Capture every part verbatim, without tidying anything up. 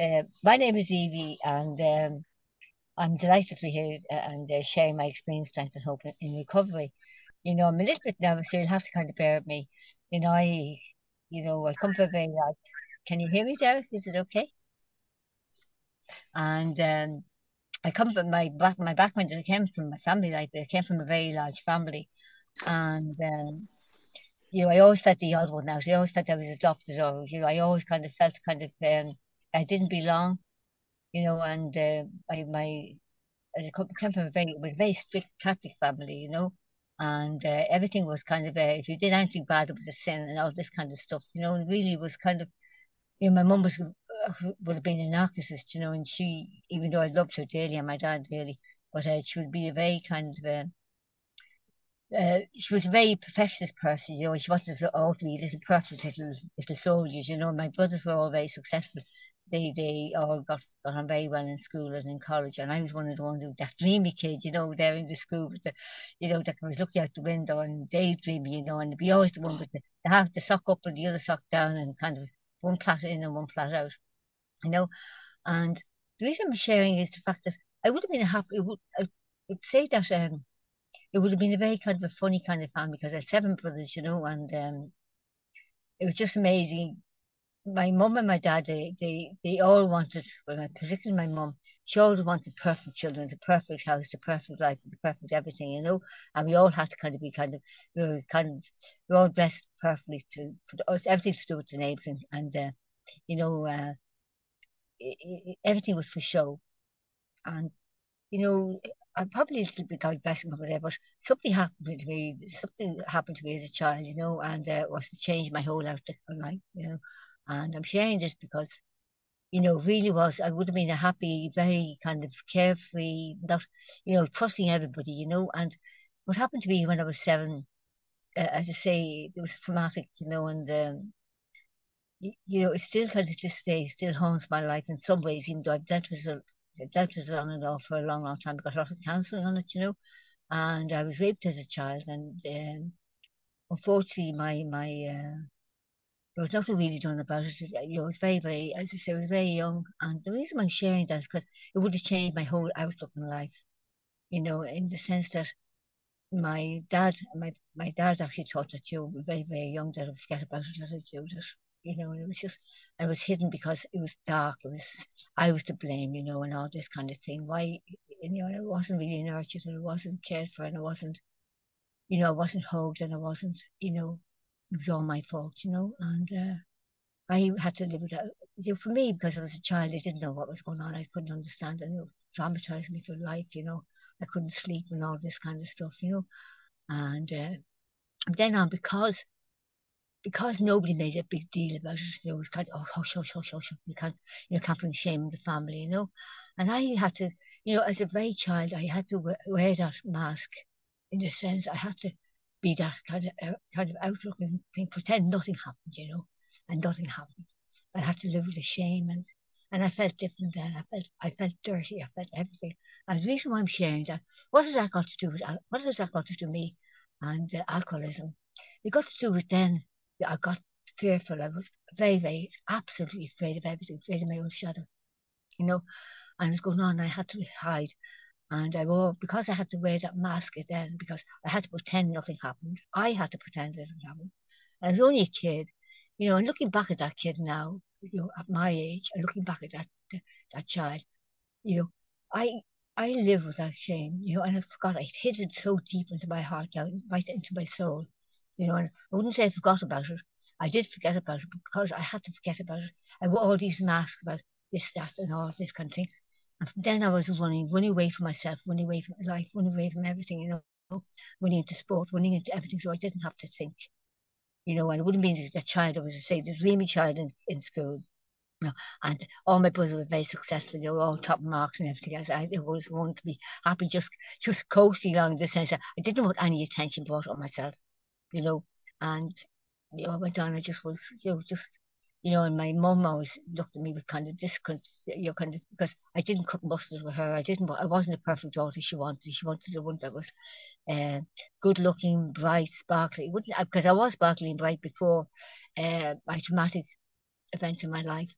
Uh, my name is Evie, and um, I'm delighted to be here uh, and uh, sharing my experience, strength, and hope in, in recovery. You know, I'm a little bit nervous, so you'll have to kind of bear with me. You know, I, you know, I come from a very large. Can you hear me, Derek? Is it okay? And um, I come from my back. My background. I came from my family. Like I came from a very large family, and um, you know, I always felt the odd one out. I always felt I was adopted, or you know, I always kind of felt kind of um, I didn't belong. You know, and uh, my my I come come from a very, it was a very strict Catholic family, you know, and uh, everything was kind of, uh, if you did anything bad, it was a sin and all this kind of stuff, you know, and really was kind of, you know, my mum was, uh, would have been a narcissist, you know, and she, even though I loved her dearly and my dad dearly, but uh, she would be a very kind of, uh, uh, she was a very perfectionist person, you know, and she wanted us all to be little perfect little little soldiers, you know. My brothers were all very successful. They they all got, got on very well in school and in college, and I was one of the ones who that dreamy kid, you know, there in the school with the, you know, that was looking out the window and daydreaming, you know, and be always the one with the, the half the sock up and the other sock down and kind of one plait in and one plait out, you know. And the reason I'm sharing is the fact that I would have been a happy. I would, I would say that um it would have been a very kind of a funny kind of family because I had seven brothers, you know, and um, it was just amazing. My mum and my dad, they, they, they all wanted, well, my- particularly my mum, she always wanted perfect children, the perfect house, the perfect life, the perfect everything, you know. And we all had to kind of be kind of, we were kind of, we all dressed perfectly to, for the, us- everything to do with the neighbours, and, and uh, you know, uh, i i everything was for show. And you know, I'm probably a little bit digressing over there, but something happened to me. Something happened to me as a child, you know, and uh, was to change my whole outlook on life, you know. And I'm sharing this because, you know, really was, I would have been a happy, very kind of carefree, not, you know, trusting everybody, you know. And what happened to me when I was seven, uh, as I say, it was traumatic, you know, and, um, you, you know, it still kind of just stays, still haunts my life in some ways, even though I've dealt with it, I've dealt with it on and off for a long, long time. I got a lot of counselling on it, you know, and I was raped as a child, and um, unfortunately, my my uh, there was nothing really done about it. You know, I was very, very, as I say, I was very young, and the reason I'm sharing that is because it would have changed my whole outlook in life. You know, in the sense that my dad, my my dad actually thought that you were very, very young that I forget about it, that I do that. You know, and it was just, I was hidden because it was dark. It was, I was to blame, you know, and all this kind of thing. Why, you know, I wasn't really nurtured and I wasn't cared for and I wasn't, you know, I wasn't hugged and I wasn't, you know, it was all my fault, you know, and uh, I had to live with that. You know, for me, because I was a child, I didn't know what was going on. I couldn't understand, and it traumatized me for life, you know. I couldn't sleep and all this kind of stuff, you know. And uh, then on, because because nobody made a big deal about it, there was kind of, oh, hush, hush, hush, hush, you can't, you know, can't bring shame in the family, you know. And I had to, you know, as a very child, I had to wear, wear that mask in a sense. I had to be that kind of uh, kind of outlooking thing, pretend nothing happened, you know, and nothing happened. I had to live with the shame, and and I felt different then. I felt I felt dirty. I felt everything. And the reason why I'm sharing that, what has that got to do with what has that got to do with me and uh, alcoholism? It got to do with then. I got fearful. I was very, very, absolutely afraid of everything, afraid of my own shadow, you know. And it was going on. I had to hide, and I wore, because I had to wear that mask then, because I had to pretend nothing happened. I had to pretend it didn't happen. And I was only a kid, you know. And looking back at that kid now, you know, at my age, and looking back at that that child, you know, I I live with that shame, you know, and I forgot I hid it so deep into my heart, down right into my soul, you know. And I wouldn't say I forgot about it. I did forget about it because I had to forget about it. I wore all these masks about this, that, and all this kind of thing. And then I was running, running away from myself, running away from life, running away from everything, you know, running into sport, running into everything, so I didn't have to think, you know. And it wouldn't be the child I was, say, the dreamy child in, in school. No, and all my brothers were very successful. They were all top marks and everything else. I always wanted to be happy, just just coasting along in the sense that I didn't want any attention brought on myself, you know. And you know, I went on. I just was, you know, just you know. And my mum always looked at me with kind of discon, you know, kind of, because I didn't cut mustard with her. I didn't. I wasn't a perfect daughter she wanted. She wanted a one that was uh, good looking, bright, sparkly. It wouldn't, because I was sparkly and bright before uh, my traumatic events in my life.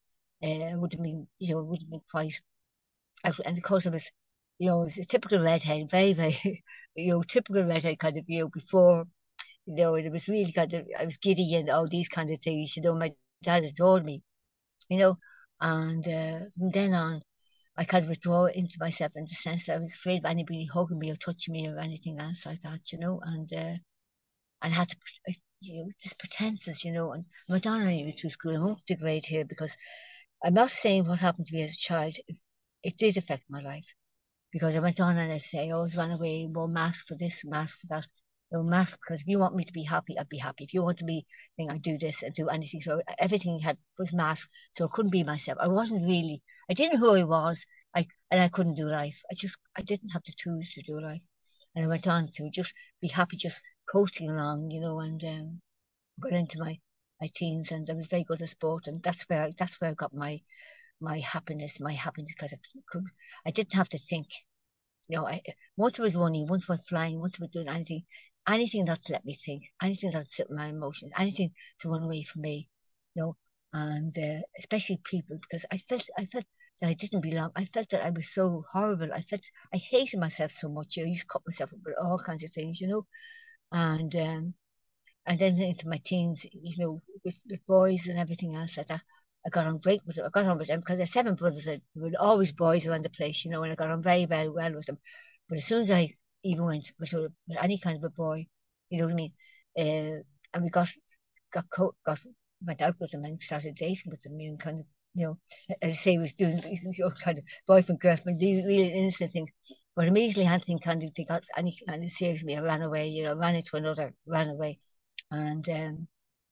uh, would have been, you know, would have been quite, and of course I was, you know, it was a typical redhead, very, very, you know, typical redhead kind of, you know, before, you know, it was really kind of, I was giddy and all these kind of things, you know, my dad adored me, you know, and uh, from then on, I kind of withdraw into myself in the sense that I was afraid of anybody hugging me or touching me or anything else like that, you know, and uh, and had to, you know, just pretenses, you know, and I went on anyway through school. I won't degrade here because I'm not saying what happened to me as a child. It, it did affect my life because I went on and I say, I always ran away, wore mask for this, mask for that. So mask because if you want me to be happy, I'd be happy. If you want to be, think I do this and do anything. So everything had was masked, so I couldn't be myself. I wasn't really. I didn't know who I was. I and I couldn't do life. I just I didn't have the tools to do life, and I went on to just be happy, just coasting along, you know, and um, got into my my teens, and I was very good at sport, and that's where I, that's where I got my my happiness, my happiness because I could I didn't have to think. You know, I, once I was running, once I was flying, once I was doing anything, anything not to let me think, anything that to sit with my emotions, anything to run away from me, you know, and uh, especially people because I felt I felt that I didn't belong. I felt that I was so horrible. I felt I hated myself so much. You know, I used to cut myself up with all kinds of things, you know, and um, and then into my teens, you know, with, with boys and everything else like that. I got on great with them. I got on with them because I had seven brothers that were always boys around the place, you know, and I got on very, very well with them. But as soon as I even went with, a, with any kind of a boy, you know what I mean? Uh, and we got got co- got went out with them and started dating with them, and kind of, you know, as I say, was doing, you know, kind of boyfriend girlfriend, these really innocent things. But immediately anything kind of they got any kind of serious me, I ran away, you know, ran into another, ran away. And um,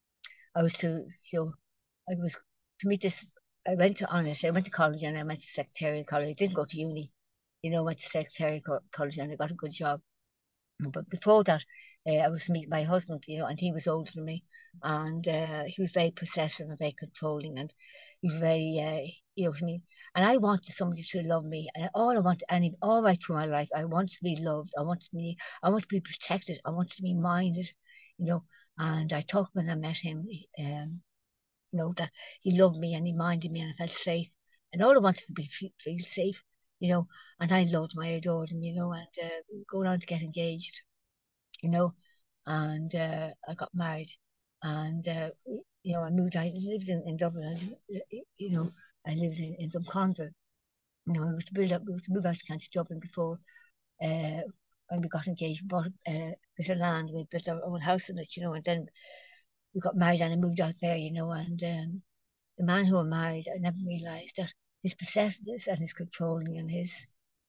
I was to, you know, I was to meet this. I went to honors. I went to college and I went to secretarial college. I didn't go to uni, you know. Went to secretarial co- college and I got a good job. But before that, uh, I was to meet my husband, you know, and he was older than me, and uh, he was very possessive and very controlling, and he was very, uh, you know what I mean. And I wanted somebody to love me, and all I wanted, any all right through my life, I wanted to be loved. I wanted to be, I wanted to be protected. I wanted to be minded, you know. And I thought when I met him, um, you know, that he loved me and he minded me and I felt safe. And all I wanted to be feel, feel safe, you know. And I loved him, I adored him, you know, and uh, we were going on to get engaged, you know, and uh, I got married, and uh, you know, I moved. I lived in, in Dublin. I, you know, I lived in, in Dunconville. You know, I was to build up, we were to move out to County Dublin before, uh, when we got engaged. We bought a bit of land, we built our own house in it, you know, and then we got married and I moved out there, you know, and um, the man who I married, I never realised that his possessiveness and his controlling and his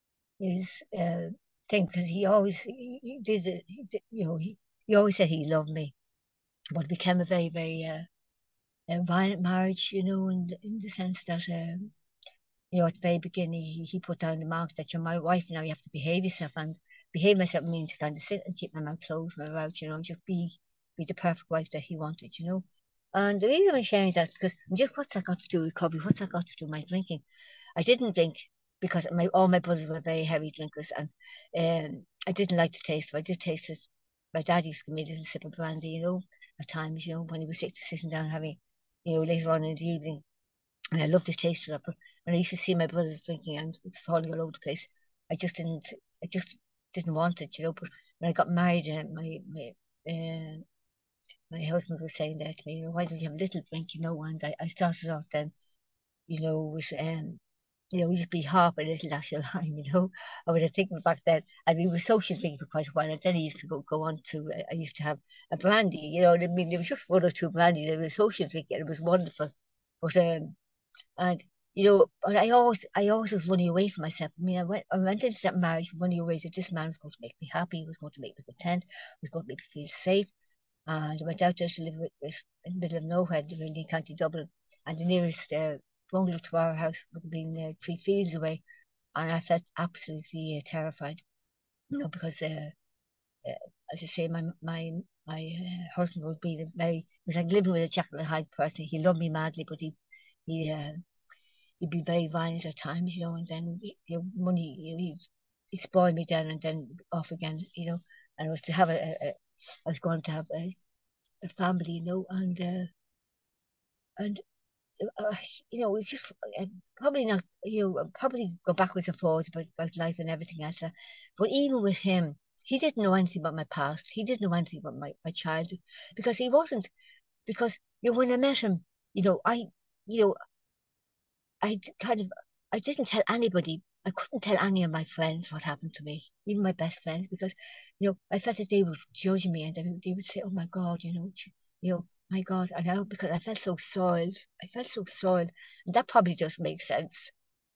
his uh, thing because he always he, he did it, he did, you know, he, he always said he loved me, but it became a very very uh, a violent marriage, you know, in in the sense that um, you know, at the very beginning he, he put down the mark that you're my wife now, you have to behave yourself, and behave myself means to kind of sit and keep my mouth closed, my mouth, you know, and just be be the perfect wife that he wanted, you know. And the reason I'm sharing that because just what's that got to do with coffee? What's that got to do with my drinking? I didn't drink because my all my brothers were very heavy drinkers, and um, I didn't like the taste. But I did taste it. My dad used to give me a little sip of brandy, you know, at times, you know, when he was sick, sitting down having, you know, later on in the evening, and I loved the taste of it. But when I used to see my brothers drinking and falling all over the place, I just didn't, I just didn't want it, you know. But when I got married, uh, my my uh, my husband was saying that to me, you know, why don't you have a little drink, you know? And I, I started off then, you know, with um you know, we used to be half a little dash of lime, you know. I would have taken back then, and we were social drinking for quite a while. And then I used to go go on to, uh, I used to have a brandy, you know. I mean, there was just one or two brandy. They were social drinking, and it was wonderful. But um, and you know, but I always, I always was running away from myself. I mean, I went, I went into that marriage running away that this man was going to make me happy, he was going to make me content, was going to make me feel safe. And I went out there to live with, with in the middle of nowhere, living in County Dublin, and the nearest uh, bungalow to our house would have been uh, three fields away, and I felt absolutely uh, terrified, you know, because uh, uh, as I say, my my my uh, husband would be the very, it was like living with a Jekyll and Hyde person. He loved me madly, but he he uh, he'd be very violent at times, you know, and then the money, you know, he'd, he'd spoil me down and then off again, you know, and I was to have a, a, a I was going to have a, a family, you know, and uh, and uh, you know, it's just uh, probably not, you know, probably go backwards and forwards about, about life and everything else. uh, But even with him, he didn't know anything about my past. He didn't know anything about my, my childhood because he wasn't, because, you know, when I met him, you know, I, you know, I kind of, I didn't tell anybody. I couldn't tell any of my friends what happened to me, even my best friends, because, you know, I felt that they would judge me and they would, they would say, "Oh my God, you know, you know, my God," and I, because I felt so soiled. I felt so soiled, and that probably just makes sense,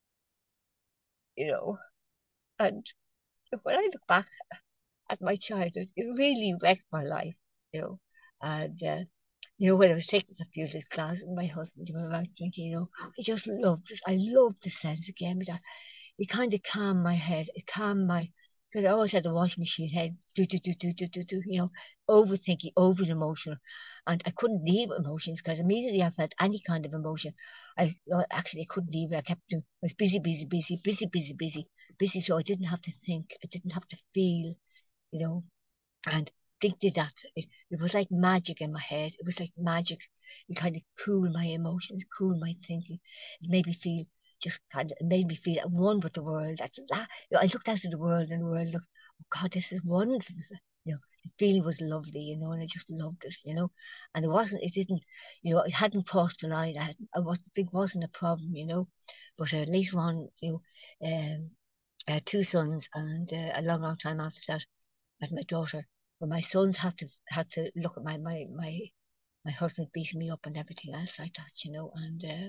you know. And when I look back at my childhood, it really wrecked my life, you know. And uh, you know, when I was taking the music class with my husband, we were out drinking, you know, I just loved it. I loved the sense again, that it kind of calmed my head. It calmed my, because I always had the washing machine head, do, do, do, do, do, do, do, you know, overthinking, over emotional. And I couldn't deal with emotions because immediately I felt any kind of emotion. I uh, actually I couldn't deal with it. I kept doing, I was busy, busy, busy, busy, busy, busy, busy. So I didn't have to think. I didn't have to feel, you know, and think did that. It, it was like magic in my head. It was like magic. It kind of cooled my emotions, cooled my thinking. It made me feel just kind of, it made me feel at one with the world. That's that. You know, I looked out at the world and the world looked, oh God, this is wonderful. You know, the feeling was lovely, you know, and I just loved it, you know. And it wasn't, it didn't, you know, it hadn't crossed the line. I, had, I wasn't, it wasn't a problem, you know. But uh, later on, you know, um, I had two sons, and uh, a long, long time after that, and my daughter. But my sons had to had to look at my my my my husband beating me up and everything else like that, you know. And uh,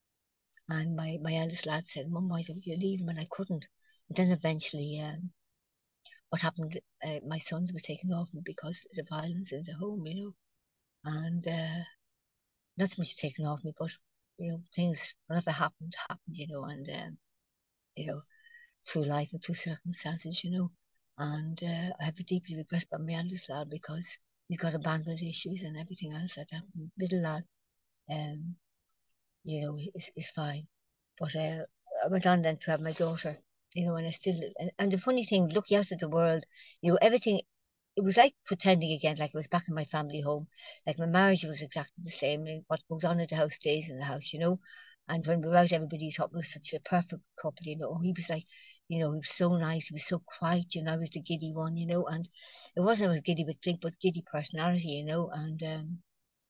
and my my eldest lad said, "Mum, why don't you leave him?" And I couldn't. And then eventually, um, what happened? Uh, my sons were taken off me because of the violence in the home, you know. And uh, not so much taken off me, but you know, things whatever happened happened, you know. And um, you know, through life and through circumstances, you know. And uh, I have a deeply regret about my eldest lad because he's got abandonment issues and everything else like that. Middle lad, um, you know, is, is fine. But uh, I went on then to have my daughter, you know, and I still, and, and the funny thing, looking out at the world, you know, everything, it was like pretending again, like it was back in my family home. Like my marriage was exactly the same. And what goes on in the house stays in the house, you know. And when we were out, everybody thought we were such a perfect couple, you know. He was like, you know, he was so nice. He was so quiet, you know. I was the giddy one, you know. And it wasn't I was giddy with drink, but giddy personality, you know. And um,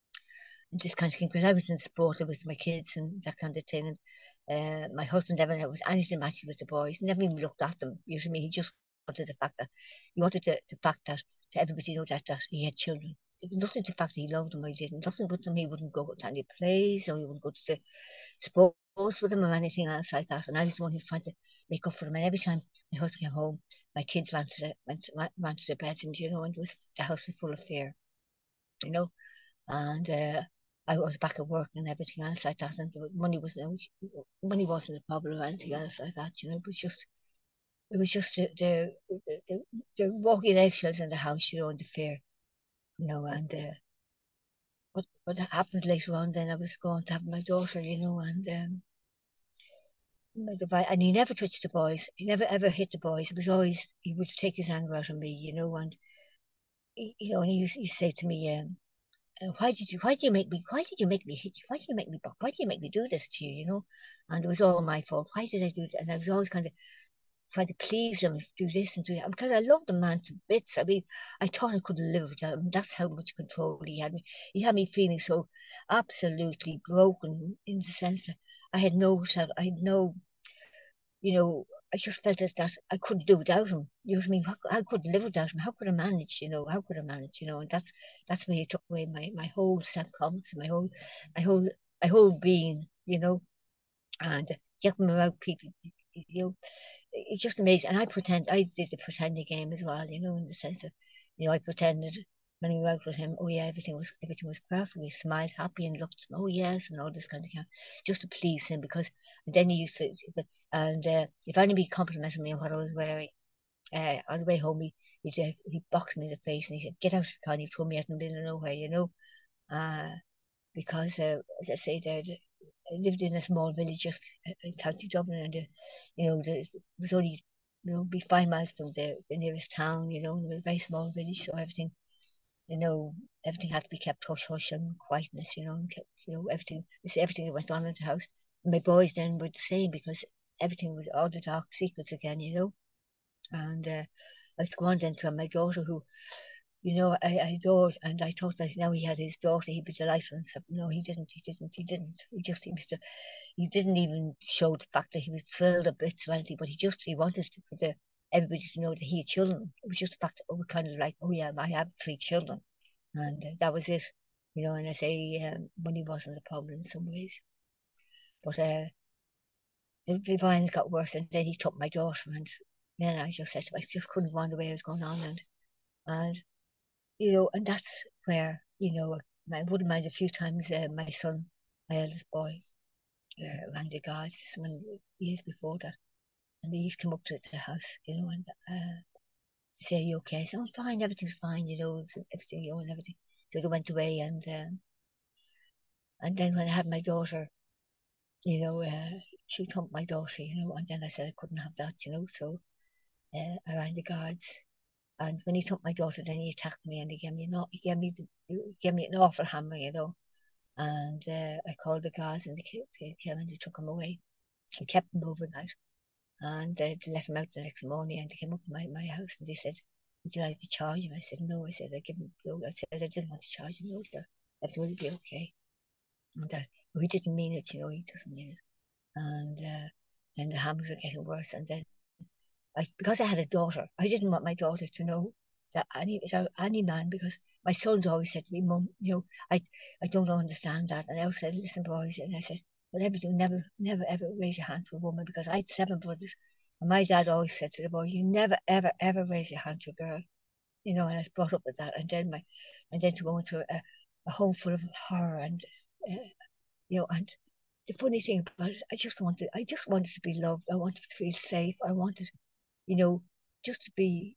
this kind of thing. Because I was in sport, it was my kids and that kind of thing. And uh, my husband never had anything matching with the boys. Never even looked at them. You know what I mean? He just wanted the fact that he wanted the, the fact that to everybody know that that he had children. Nothing to the fact that he loved them or he didn't. Nothing with them. He wouldn't go to any plays or he wouldn't go to the sports with them or anything else like that. And I was the one who was trying to make up for him. And every time my husband came home, my kids ran to the, went, ran to their bedrooms, you know, and it was, the house was full of fear, you know. And uh, I was back at work and everything else like that, and the money was no money wasn't a problem or anything else like that. You know, it was just it was just the the, the, the walking eggshells in the house, you know, and the fear, you know. And uh, what what happened later on? Then I was going to have my daughter, you know, and um, and he never touched the boys. He never ever hit the boys. It was always he would take his anger out on me, you know, and he, you know, and he used, he say to me, um, uh, why did you why did you make me why did you make me hit you why did you make me why did you make me do this to you, you know? And it was all my fault. Why did I do that? And I was always kind of trying to please him, do this and do that, because I loved the man to bits. I mean, I thought I couldn't live without him. That's how much control he had me. He had me feeling so absolutely broken in the sense that I had no self, I had no, you know, I just felt that, that I couldn't do without him. You know what I mean? How, I couldn't live without him. How could I manage? You know, how could I manage? You know, and that's that's where he took away my my whole self confidence, my whole my whole my whole being. You know, and getting around people. You know, it's just amazing. And I pretend I did the pretending game as well. You know, in the sense of, you know, I pretended when we were out with him, oh yeah, everything was everything was perfect. We smiled happy and looked, oh yes, and all this kind of thing, just to please him. Because then he used to, and uh, if anybody complimented me on what I was wearing, uh, on the way home, he he, uh, he boxed me in the face and he said, "Get out of the car!" And he threw me out in the middle of nowhere, you know, uh, because uh, as I say, there I lived in a small village just in County Dublin, and uh, you know, there was only, you know, be five miles from the, the nearest town, you know, and it was a very small village, so everything. you know, everything had to be kept hush hush and quietness, you know, and kept, you know, everything, everything that went on in the house. And my boys then were the same because everything was all the dark secrets again, you know. And uh, I was going then to my daughter, who, you know, I, I adored, and I thought that now he had his daughter, he'd be delighted. Except, no, he didn't, he didn't, he didn't. He just seems to, he didn't even show the fact that he was thrilled a bit or anything, but he just, he wanted to, for the, everybody to know that he had children. It was just the fact that we were kind of like, oh yeah, I have three children. And uh, that was it, you know. And I say um, money wasn't a problem in some ways, but uh, the, the violence got worse, and then he took my daughter, and then I just said to him, I just couldn't wonder what was going on, and and you know, and that's where, you know, I wouldn't mind a few times uh, my son, my eldest boy, uh, rang the guards some years before that, and they used to come up to the house, you know, and uh, say, "Are you okay?" I said, "I'm fine, everything's fine, you know, everything, you know, and everything." So they went away, and um, and then when I had my daughter, you know, uh, she thumped my daughter, you know, and then I said I couldn't have that, you know, so uh, I rang the guards. And when he took my daughter, then he attacked me, and he gave me an, he gave me, the, he gave me an awful hammer, you know. And uh, I called the guards, and they came and they took him away. He kept him overnight, and uh, they let him out the next morning. And they came up to my, my house, and they said, "Would you like to charge him?" I said, "No." I said, "I give him." I said, "I didn't want to charge him. No, everything will be okay." And uh, but he didn't mean it, you know. He doesn't mean it. And uh, then the hammers were getting worse, and then I, because I had a daughter, I didn't want my daughter to know that any that any man, because my son's always said to me, "Mum, you know, I I don't understand that." And I always said, "Listen, boys," and I said, "Whatever you do, never, never, ever raise your hand to a woman," because I had seven brothers, and my dad always said to the boy, "You never, ever, ever raise your hand to a girl," you know. And I was brought up with that, and then my, and then to go into a, a home full of horror, and uh, you know, and the funny thing about it, I just wanted, I just wanted to be loved. I wanted to feel safe. I wanted, you know, just to be,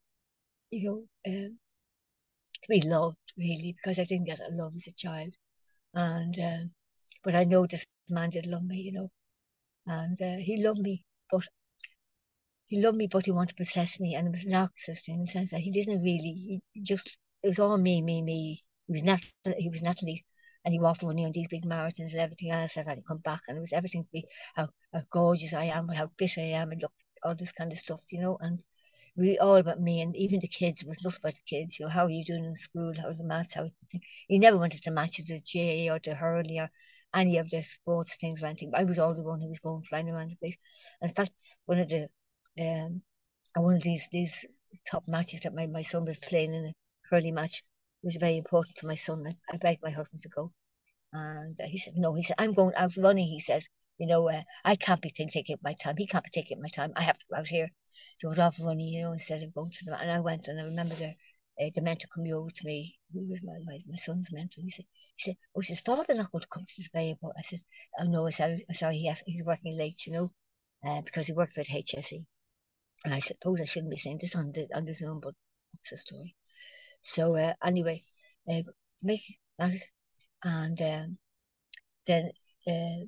you know, um, to be loved really, because I didn't get that love as a child. And um, but I know this man did love me, you know, and uh, he loved me, but he loved me, but he wanted to possess me, and it was narcissist in the sense that he didn't really. He just, it was all me, me, me. He was not, he was Natalie, and he walked with me on these big marathons and everything else. And I'd come back, and it was everything to be how, how gorgeous I am and how fit I am, and look, all this kind of stuff, you know. And really all about me, and even the kids, it was not about the kids, you know, how are you doing in school, how are the maths, how he never wanted to match it to the J A or to hurley or any of the sports things or anything. I was all the one who was going flying around the place. And in fact, one of the um one of these these top matches that my, my son was playing in, a hurley match, was very important to my son. I, I begged my husband to go, and uh, he said, "No." He said, "I'm going out running." He said, "You know, uh, I can't be taking my time. He can't be taking my time. I have to go out here." So I was off running, you know, instead of going to them. And I went, and I remember the, uh, the mentor coming over to me, who was my, my, my son's mentor. He said, he said, "Oh, is his father not going to come to this very airport?" I said, "Oh, no." I said, "Sorry, he has, he's working late, you know, uh, because he worked for H S E." And I suppose I shouldn't be saying this on the on the Zoom, but that's the story. So uh, anyway, uh, make that, and um, then uh,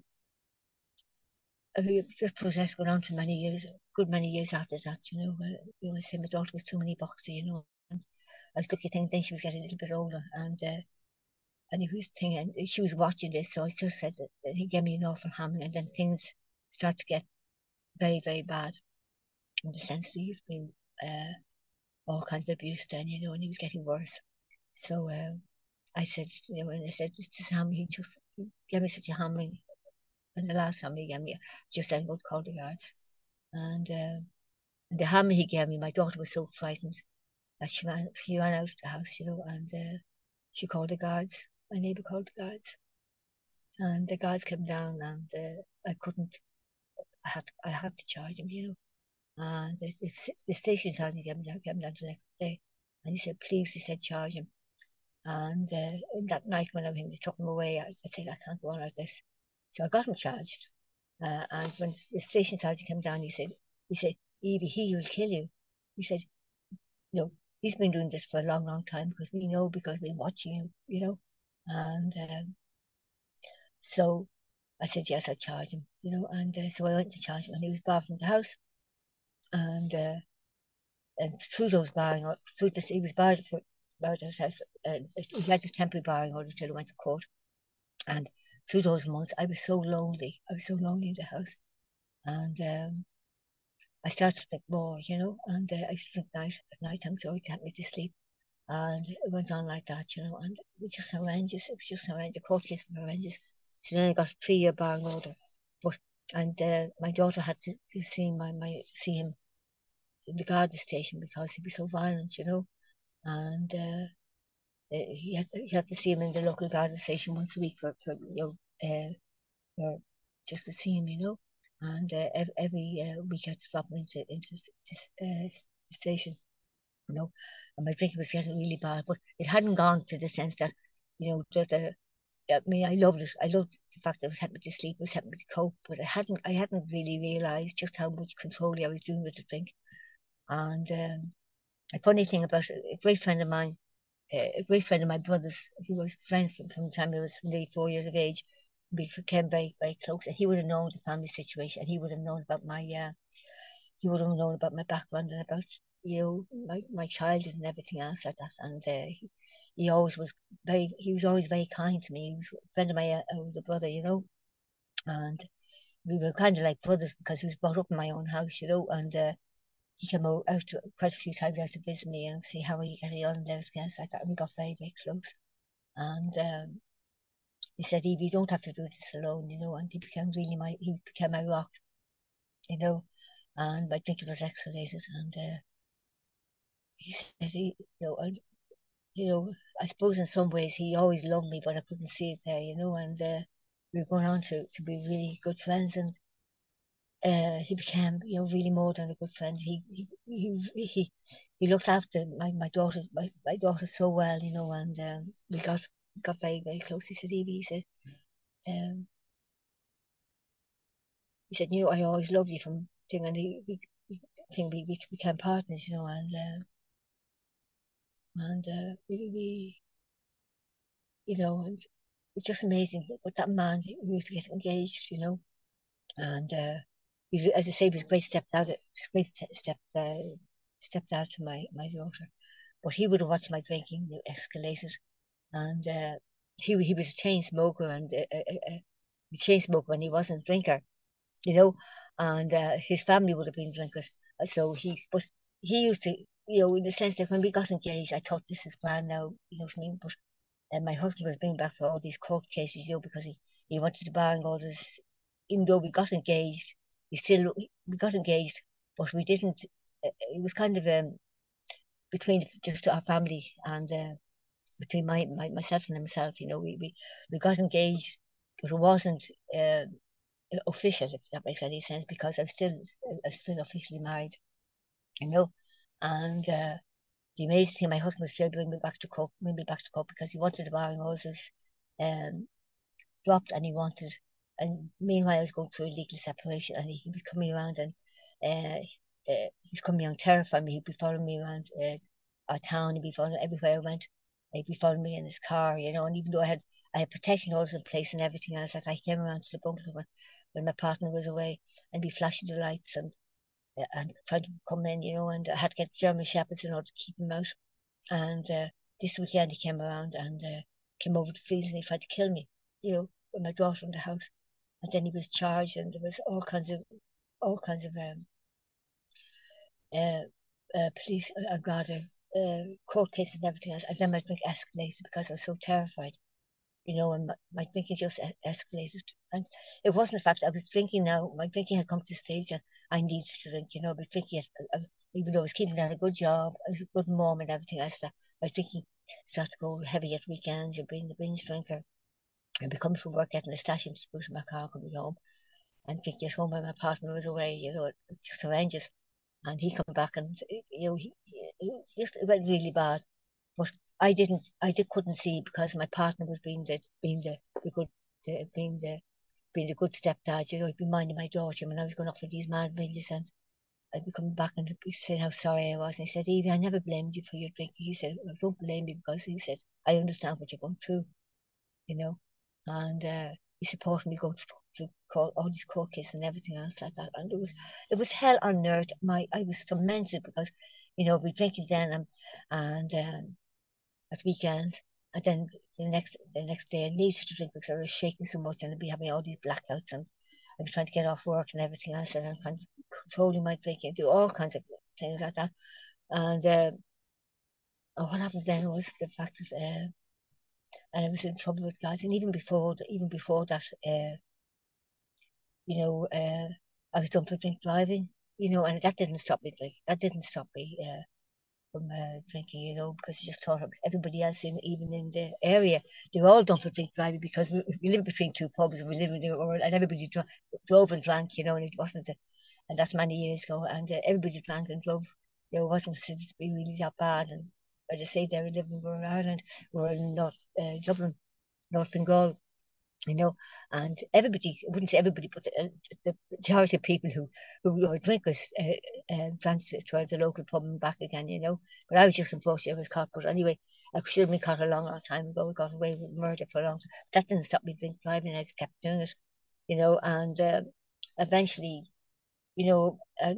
this process went on for many years, good many years after that, you know. Uh, you know, I say my daughter was too many boxer, you know. And I was looking thinking then she was getting a little bit older, and uh, and he was thinking, and she was watching this, so I just said that, that he gave me an awful hammering, and then things started to get very, very bad, in the sense that he was being uh, all kinds of abuse then, you know, and he was getting worse. So uh, I said, you know, and I said, this is hammering, he just gave me such a hammering. And the last time he gave me, just said, "Go call the guards." And uh, the hammer he gave me, my daughter was so frightened that she ran, she ran out of the house, you know, and uh, she called the guards. My neighbour called the guards, and the guards came down, and uh, I couldn't, I had, to, I had to charge him, you know. And the, the, the station sergeant came down, came down the next day, and he said, "Please," he said, "charge him." And uh, that night when I think they took him away, I, I said, "I can't go on like this." So I got him charged. Uh, and when the station sergeant came down, he said, he said, "Evie, he will kill you." He said, "You know, he's been doing this for a long, long time, because we know, because we're watching him, you know." And um, so I said, "Yes, I charge him," you know. And uh, so I went to charge him, and he was barred from the house. And uh, and through those barring, through this, he was barred for about his house. Uh, he had a temporary barring order till he went to court. And through those months, I was so lonely. I was so lonely in the house. And um, I started to think more, you know, and uh, I used to think night at night time, so it helped me to sleep. And it went on like that, you know, and it was just horrendous. It was just horrendous. The court case was horrendous. So then I got a three-year barring order, but and uh, my daughter had to, to see my, my see him in the guard station because he was so violent, you know, and uh, uh, he had he had to see him in the local guard station once a week for, for you know uh, for just to see him, you know, and uh, every, every uh, week I had to drop him into into this uh, station, you know, and my drinking was getting really bad, but it hadn't gone to the sense that, you know, that the I mean, I loved it. I loved the fact that it was helping me to sleep, it was helping me to cope, but I hadn't, I hadn't really realised just how much control I was doing with the drink. And um, a funny thing about it, a great friend of mine, uh, a great friend of my brother's, who was friends from, from the time I was nearly four years of age, we became very, very close, and he would have known the family situation, and he would have known about my, uh, he would have known about my background and about, you know, my, my childhood and everything else like that. And uh, he, he always was very, he was always very kind to me. He was a friend of my uh, older brother, you know, and we were kind of like brothers because he was brought up in my own house, you know, and uh, he came out, out to, quite a few times out to visit me and see how he getting on and everything else like that. And we got very, very close. And um, he said, Evie, you don't have to do this alone, you know, and he became really my, he became my rock, you know, and my thinking was escalated. And uh, he said, he, you know, and, you know, I suppose in some ways he always loved me, but I couldn't see it there, you know, and uh, we were going on to, to be really good friends. And uh, he became, you know, really more than a good friend. He he he he, he looked after my, my daughter my, my daughter so well, you know, and um, we got got very very close. He said, Evie, he said, um, he said, you know, I always loved you from thing, and he, we, we I think we, we became partners, you know, and uh, and uh, we, we you know, and it's just amazing. But that man, he was to get engaged, you know, and uh, he was, as I say, he was a great step out, great step uh, stepped out to my my daughter. But he would have watched my drinking escalated, and uh, he he was a chain smoker and uh, uh, uh, a chain smoker when he wasn't a drinker, you know, and uh, his family would have been drinkers. So he, but he used to, you know, in the sense that when we got engaged, I thought this is grand now, you know what I mean. But and my husband was being back for all these court cases, you know, because he, he wanted the barring orders. Even though we got engaged, he still we got engaged, but we didn't. Uh, it was kind of um between just our family and uh, between my, my myself and himself. You know, we we, we got engaged, but it wasn't uh, official. If that makes any sense, because I'm still I'm still officially married. You know, and uh, the amazing thing, my husband was still bringing me back to court, bringing me back to court because he wanted the barring orders um, dropped, and he wanted. And meanwhile, I was going through a legal separation, and he, he was coming around, and uh, uh, he was coming around terrifying me. He'd be following me around uh, our town. He'd be following everywhere I went. He'd be following me in his car, you know. And even though I had I had protection orders in place and everything else, that I came around to the bungalow when, when my partner was away, and be flashing the lights and uh, and trying to come in, you know. And I had to get German shepherds in order to keep him out. And uh, this weekend he came around and uh, came over the fields and he tried to kill me, you know, with my daughter in the house. And then he was charged, and there was all kinds of all kinds of um, uh, uh, police, uh, guard, uh, uh, court cases and everything else. And then my drink escalated because I was so terrified, you know, and my, my drinking just e- escalated. And it wasn't the fact that I was drinking now. My drinking had come to the stage that I needed to drink, you know. I was drinking, uh, uh, even though I was keeping down a good job, I was a good mom and everything else. That my drinking started to go heavy at weekends. You're being the binge drinker. I'd be coming from work, getting a stash into the boot of my car, coming home, and thinking at home when my partner was away, you know, it, it just horrendous. And he come back, and you know, he, he it was just it went really bad. But I didn't, I did, couldn't see because my partner was being the, being the, the good, the, being the, being the good stepdad. You know, he'd be minding my daughter when I was going off for these mad binges, and I'd be coming back and he'd say how sorry I was. And he said, Evie, I never blamed you for your drinking. He said, well, don't blame me because he said, I understand what you're going through, you know, and uh, he supported me going to, to court, all these court cases and everything else like that. And it was, it was hell on earth. My, I was tormented because, you know, we drinking then, and, and um, at weekends. And then the next the next day I needed to drink because I was shaking so much and I'd be having all these blackouts and I'd be trying to get off work and everything else and I'm kind of controlling my drinking, do all kinds of things like that. And uh, what happened then was the fact that uh, and I was in trouble with guys. And even before even before that, uh, you know, uh, I was done for drink driving, you know, and that didn't stop me drink. That didn't stop me uh, from uh, drinking, you know, because I just thought everybody else, in even in the area, they were all done for drink driving because we, we lived between two pubs and we lived in the world, and everybody dro- drove and drank, you know, and it wasn't, a, and that's many years ago, and uh, everybody drank and drove. There wasn't considered to be really that bad, and as I say, they were living in Ireland, we were in North uh, Dublin, North Bengal, you know, and everybody, I wouldn't say everybody, but the, the majority of people who, who were drinkers uh, uh, transit to the local pub and back again, you know. But I was just unfortunate I was caught. But anyway, I should have been caught a long, long time ago. I got away with murder for a long time. That didn't stop me drink driving. I kept doing it, you know, and uh, eventually, you know, uh,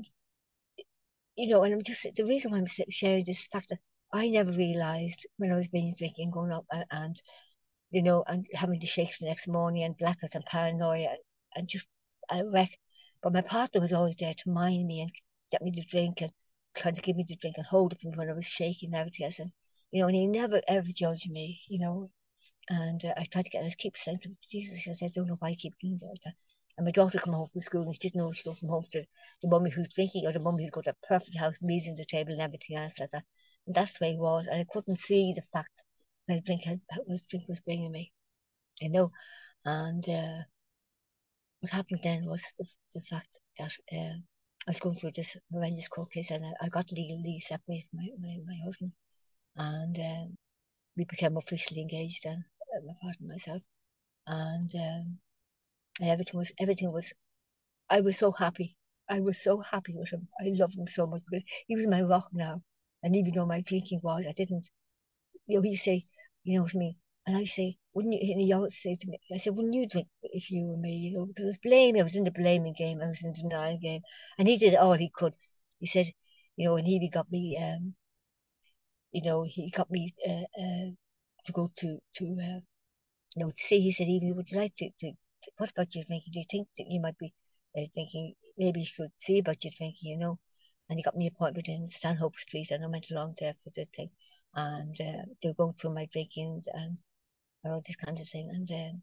you know, and I'm just, the reason why I'm sharing this fact that I never realised when I was being drinking, going up and, and you know, and having the shakes the next morning and blackouts and paranoia and just a wreck. But my partner was always there to mind me and get me to drink and kind of give me the drink and hold it for me when I was shaking and everything else. And, you know, and he never ever judged me, you know. And uh, I tried to get us keep saying to Jesus, I said, I don't know why I keep doing that. And my daughter come home from school and she didn't know she go from home to the mummy who's drinking or the mummy who's got a perfect house, meals on the table and everything else like that. And that's the way it was. And I couldn't see the fact that drink had, was drink was bringing me, you know. And uh, what happened then was the, the fact that uh, I was going through this horrendous court case and I, I got legally separated from my, my, my husband. And um, we became officially engaged then, uh, my partner and myself. And, um, and everything was, everything was, I was so happy. I was so happy with him. I loved him so much because he was my rock now. And even though my thinking was, I didn't, you know, he'd say, you know, to me, and I say, wouldn't you, and he always say to me, I said, wouldn't you drink if you were me, you know, because it was blame, I was in the blaming game, I was in the denial game, and he did all he could. He said, you know, and he got me, um, you know, he got me uh, uh, to go to, to, uh, you know, to see, he said, Evie, would you like to, to, to what about your drinking? Do you think that you might be uh, thinking, maybe you should see about your drinking, you know? And he got me an appointment in Stanhope Street, and I went along there for the thing. And uh, they were going through my drinking and all this kind of thing. And um,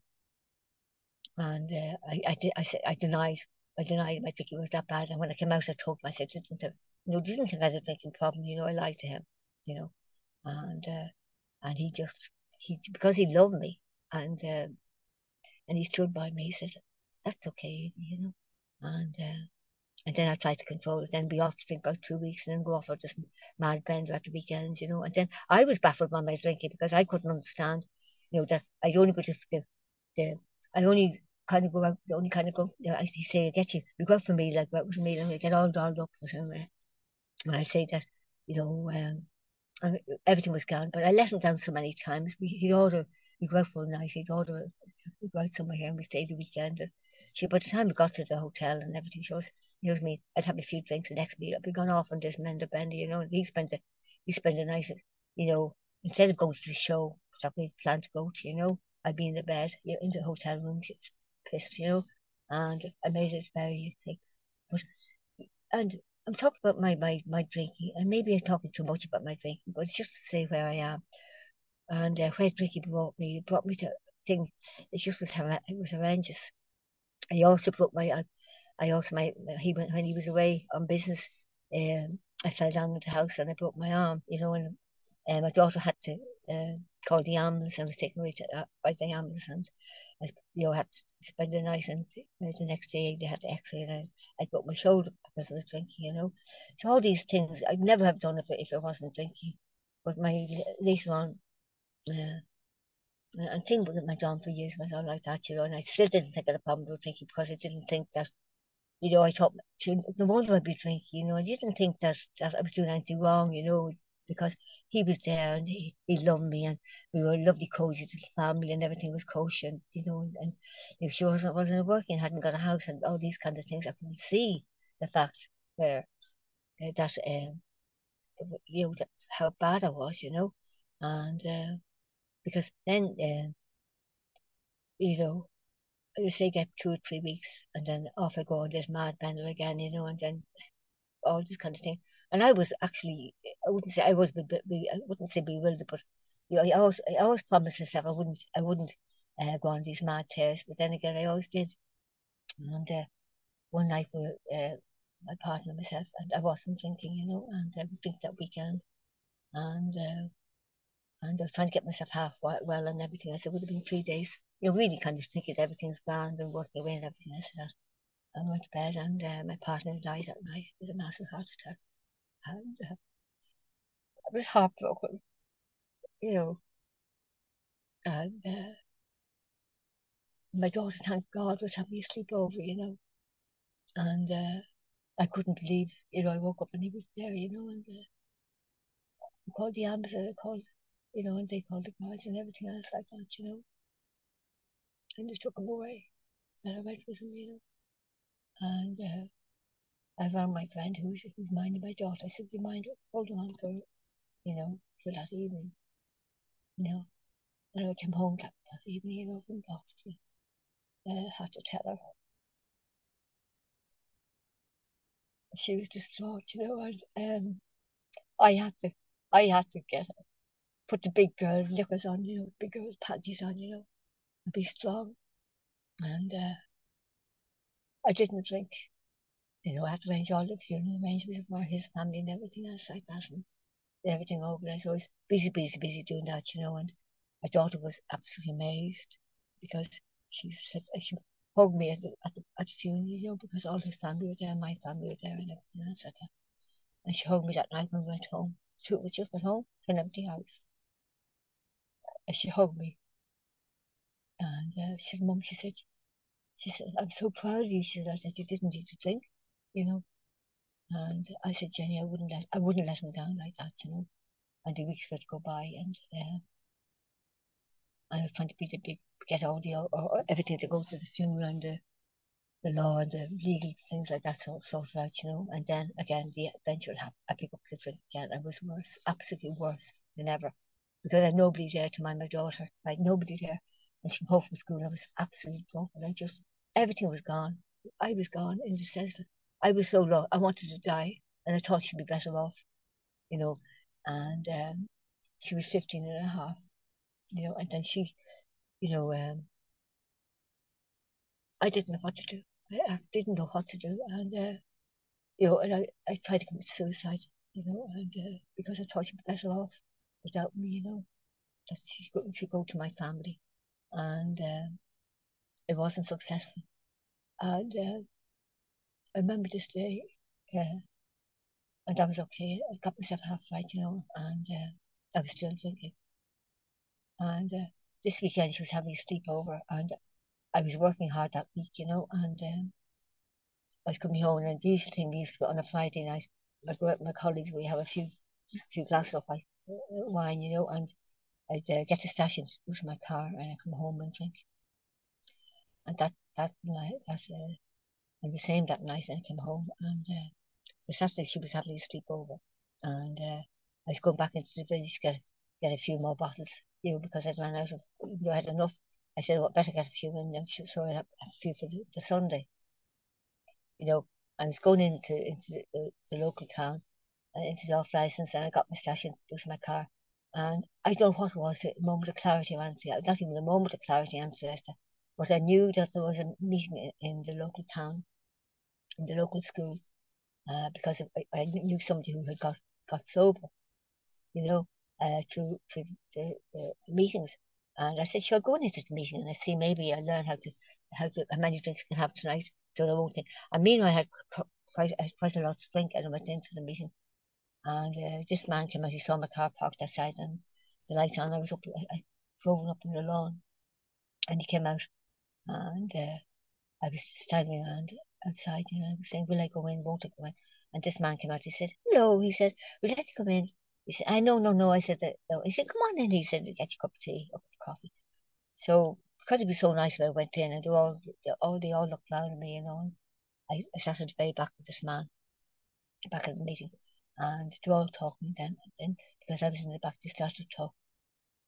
and uh, I, I did, I said, I denied, I denied my drinking was that bad. And when I came out, I told him, I said, listen to, you know, didn't think I had a drinking problem. You know, I lied to him, you know, and uh, and he just, he because he loved me, and uh, and he stood by me. He said, that's okay, you know, and. Uh, and then I tried to control it, then be off to drink about two weeks and then go off for this mad bender at the weekends, you know. And then I was baffled by my drinking because I couldn't understand, you know, that I only go to the, the I only kind of go out, the only kind of go, you know, I say, I get you, you go out for me, like, go out for me, and I get all dolled up with him. And I say that, you know, um, and everything was gone. But I let him down so many times. We, he'd order, we go out for a night, he'd order, we go out somewhere here and we stay the weekend. And she, by the time we got to the hotel and everything, she was, you know what I mean, I'd have a few drinks the next meal. I'd be gone off on this mender bender, you know, and he spent a, he spent a night, you know, instead of going to the show that we planned to go to, you know, I'd be in the bed, you know, in the hotel room, pissed, you know, and I made it very thick. But, and I'm talking about my, my, my drinking, and maybe I'm talking too much about my drinking, but it's just to say where I am and uh, where drinking brought me. It brought me to thing. It just was it was horrendous. He also broke my. I, I also my he went when he was away on business. Um, I fell down at the house and I broke my arm. You know, and uh, my daughter had to uh, call the ambulance. I was taken away to, uh, by the ambulance, and I, you know, had to spend the night. And uh, the next day they had to X-ray. And I, I broke my shoulder because I was drinking. You know, so all these things I'd never have done if it, if I wasn't drinking. But my later on, uh, and thing went on for years went on like that. You know, and I still didn't think of the problem with drinking because I didn't think that. You know, I thought, no wonder I'd be drinking, you know, I didn't think that, that I was doing anything wrong, you know, because he was there and he, he loved me and we were a lovely, cozy little family and everything was kosher, and, you know, and, and if she wasn't, wasn't working, hadn't got a house and all these kind of things, I couldn't see the fact where uh, that, um, you know, that, how bad I was, you know, And uh, because then, uh, you know, they say get two or three weeks, and then off I go on this mad bender again, you know, and then all this kind of thing. And I was actually, I wouldn't say I was, be, be, I wouldn't say bewildered, but you know, I always, I always promised myself I wouldn't, I wouldn't uh, go on these mad tears. But then again, I always did. And uh, one night we were, uh, my partner and myself, and I wasn't drinking, you know, and I was drinking that weekend, and uh, and I was trying to get myself half well and everything. I said it would have been three days. You know, really kind of thinking everything's grand and working away and everything. I said that. I went to bed, and uh, my partner died that night with a massive heart attack, and uh, I was heartbroken, you know. And uh, my daughter, thank God, was having a sleepover, you know, and uh, I couldn't believe, you know, I woke up and he was there, you know, and uh, I called the ambulance, I called, you know, and they called the guards and everything else like that, you know, and they took him away, and I went with him, you know, and uh, I rang my friend who was, who was minding my daughter. I said, do you mind holding on to her, you know, till that evening, you know, and I came home that, that evening, you know, from the hospital. Uh, had to tell her. She was distraught, you know, and um, I had to, I had to get her, put the big girl knickers on, you know, big girl panties on, you know, and be strong. And uh, I didn't drink, you know, I had to arrange all the funeral arrangements for his family and everything else like that, and everything organised. So I was busy, busy, busy doing that, you know, and my daughter was absolutely amazed because she said she hugged me at the, at the, at the funeral, you know, because all his family were there, my family were there, and everything else like that. And she hugged me that night when we went home. So it was just went home to an empty house. And she hugged me. And uh, she said, Mum, she said, she said, I'm so proud of you. She said, that you didn't need to drink, you know. And I said, Jenny, I wouldn't let, I wouldn't let him down like that, you know. And the weeks would go by, and uh, I was trying to be the big, get all the, or, or everything to go to the funeral and the, the law and the legal things like that sort, sorted out, you know. And then again, the adventure happened. I picked up the drink again. I was worse, absolutely worse than ever, because I had nobody there to mind my daughter. I had nobody there. And she came home from school. I was absolutely drunk, and I just, everything was gone. I was gone in the sense that I was so low. I wanted to die, and I thought she'd be better off, you know. And um, she was fifteen and a half, you know, and then she, you know, um, I didn't know what to do. I, I didn't know what to do, and uh, you know, and I, I tried to commit suicide, you know, and uh, because I thought she'd be better off without me, you know, that she could she go to my family, and uh, it wasn't successful. And uh, I remember this day, uh, and I was okay. I got myself half right, you know, and uh, I was still drinking. And uh, this weekend she was having a sleepover, and I was working hard that week, you know, and um, I was coming home, and the usual thing we used to go on a Friday night. My my colleagues, we have a few, just a few glasses of like, uh, wine, you know, and I'd uh, get a stash into my car, and I come home and drink. And that that night, that uh, I was saying that night, and I came home, and uh, the Saturday she was having a sleepover, and uh, I was going back into the village to get get a few more bottles, you know, because I'd run out of, you know, I had enough. I said, well, better get a few in, and so I had a few for the, the Sunday. You know, I was going into into the, the local town, uh, into the off license, and I got my stash into my car. And I don't know what it was, a moment of clarity or anything, not even a moment of clarity, Celeste, but I knew that there was a meeting in, in the local town, in the local school, uh, because I, I knew somebody who had got, got sober, you know, uh, through, through the, the, the meetings. And I said, sure, go into the meeting and I see maybe I learn how to, how to, how many drinks I can have tonight, so I won't think. And meanwhile, I had quite, I had quite a lot to drink, and I went into the meeting. And uh, this man came out, he saw my car parked outside and the light on. I was up, I, I drove up on the lawn, and he came out, and uh, I was standing around outside, you know, I was saying, will I go in, won't I go in? And this man came out, he said, hello, he said, would you like to come in? He said, I no, no, no. I said, that, no. He said, come on in. He said, get your cup of tea, a cup of coffee. So, because it was so nice when I went in, and they all, they all, they all looked round at me, you know, and I, I sat at the very back with this man, back at the meeting, and they were all talking then, and then, because I was in the back, they started to talk.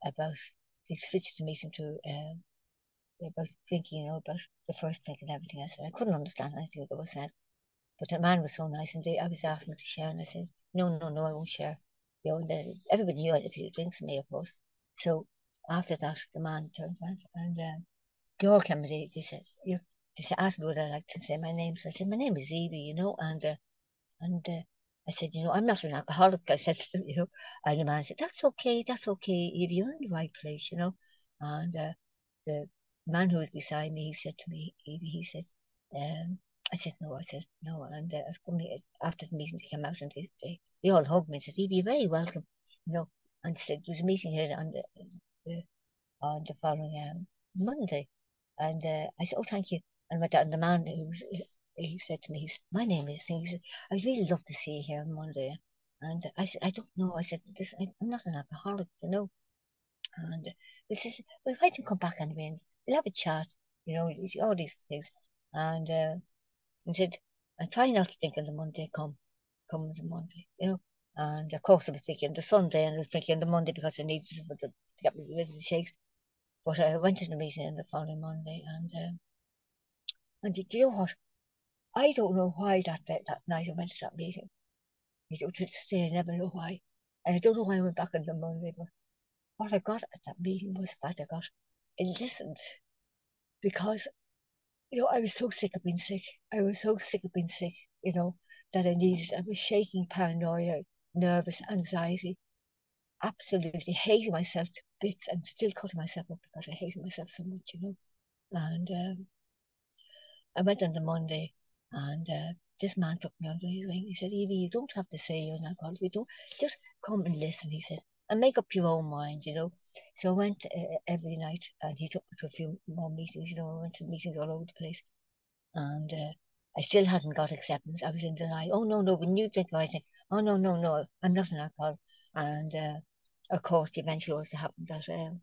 about they switched the meeting to uh, about drinking, you know, about the first drink and everything else. And I couldn't understand anything that was said. But the man was so nice, and they, I was asking me to share, and I said, no, no, no, I won't share. You know, and the, everybody knew I had a few drinks in me, of course. So after that, the man turned around, and uh, they all came and they, they said, you, they said, asked me would I like to say my name. So I said, my name is Evie, you know, and uh, and uh, I said, you know, I'm not an alcoholic. I said, you know, and the man said, that's okay, that's okay, Evie, you're in the right place, you know. And uh, the man who was beside me, he said to me, Evie, he said, um, I said, no, I said, no. And uh, after the meeting, they came out and they, they, they all hugged me and said, Evie, you're very welcome, you know. And said, there was a meeting here on the, the on the following um, Monday. And uh, I said, oh, thank you. And my dad, and the man who was, he said to me, he said, my name is, he said, I'd really love to see you here on Monday. And I said, I don't know. I said, this, I, I'm not an alcoholic, you know. And he says, well, why don't you come back and win? We'll have a chat, you know, all these things. And uh, he said, I try not to think on the Monday come, come the Monday, you know. And of course, I was thinking the Sunday, and I was thinking the Monday because I needed to, to get rid of the shakes. But I went to the meeting on the following Monday, and um, and do you know what? I don't know why that that, that night I went to that meeting. You know, to stay, I never know why. And I don't know why I went back on the Monday, but what I got at that meeting was that I got I listened because you know I was so sick of being sick. I was so sick of being sick, you know, that I needed. I was shaking, paranoia, nervous, anxiety, absolutely hating myself to bits, and still cutting myself up because I hated myself so much, you know. And um, I went on the Monday, and uh, this man took me under his wing. He said, Evie, you don't have to say you're an alcoholic. You don't, just come and listen, he said, and make up your own mind, you know. So I went uh, every night, and he took me to a few more meetings, you know. I went to meetings all over the place, and uh, I still hadn't got acceptance. I was in denial. Oh, no, no, when you drink, I think, oh, no, no, no, I'm not an alcoholic. And uh, of course, the eventually also happened that um,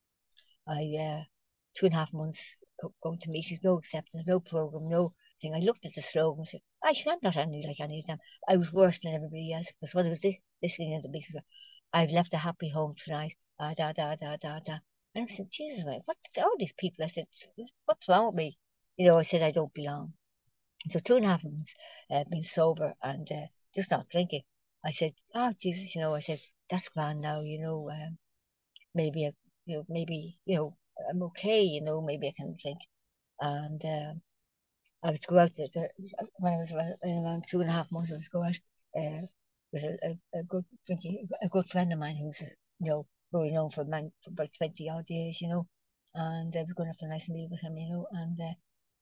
I, uh, two and a half months going to meetings, no acceptance, no program, no thing. I looked at the slogans. Actually, I'm not any like any of them. I was worse than everybody else because when I was listening to the meetings, I've left a happy home tonight. Ah, da, da, da, da, da. And I said, Jesus, man, what's all these people? I said, what's wrong with me? You know, I said, I don't belong. So two and a half months uh, being sober and uh, just not drinking. I said, oh, Jesus, you know, I said, that's grand now, you know, um, maybe, I, you know, maybe, you know, I'm okay, you know, maybe I can drink. And um, I was go out there, when I was around, around two and a half months. I was go out uh, with a, a, a good drinking, a good friend of mine who's, you know, really known for man for about twenty odd years, you know. And uh, we're going to have a nice meal with him, you know. And uh,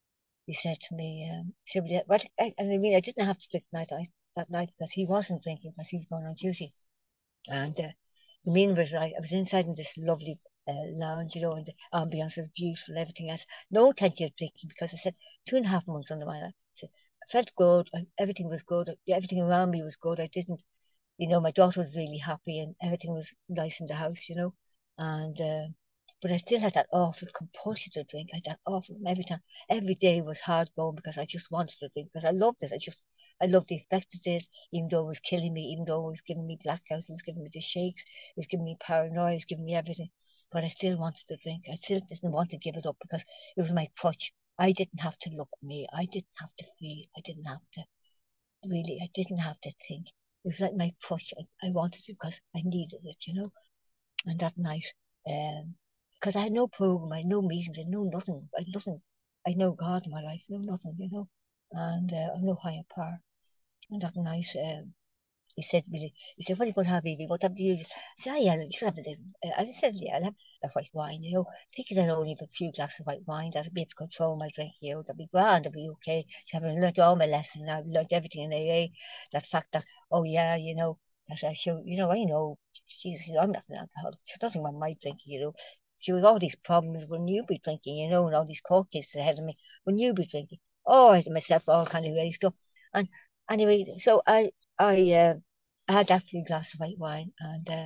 he said to me, um, he said, well, what, I, and I mean, I didn't have to drink night I, that night because he wasn't drinking because he was going on duty. And uh, the meaning was like I was inside in this lovely uh, lounge, you know, and the ambiance was beautiful, everything else. No intention of drinking because I said two and a half months under my life. I, said, I felt good, I, everything was good, everything around me was good. I didn't, you know, my daughter was really happy and everything was nice in the house, you know. And uh, but I still had that awful compulsion to drink. I had that awful every time. Every day was hard going because I just wanted to drink because I loved it. I just I loved the effect it did, even though it was killing me, even though it was giving me blackouts, it was giving me the shakes, it was giving me paranoia, it was giving me everything. But I still wanted to drink. I still didn't want to give it up because it was my crutch. I didn't have to look at me. I didn't have to feel. I didn't have to really. I didn't have to think. It was like my crutch. I, I wanted it because I needed it, you know. And that night, um, because I had no program, I had no meetings, I had no nothing, I had nothing. I know God in my life, no nothing, you know, and uh, I'm no higher power. And that night, um, he said, Billy, he said, what are you going to have, Evie? What have you? I said, oh, yeah, you should have a little. Uh, I said, yeah, I'll have a white wine, you know, thinking I'd only have a few glasses of white wine, that'll be able to control my drink, you know, that'll be grand, that'll be okay. So I've learned all my lessons, I've learned everything in A A, that fact that, oh, yeah, you know, that I show, you know, I know, Jesus, I'm not an alcoholic, there's nothing wrong with my drinking, you know. She was all these problems when you be drinking, you know, and all these court cases ahead of me when you be drinking. Oh, I myself all kind of raised up. And anyway, so I, I, uh, I had that few glass of white wine, and uh,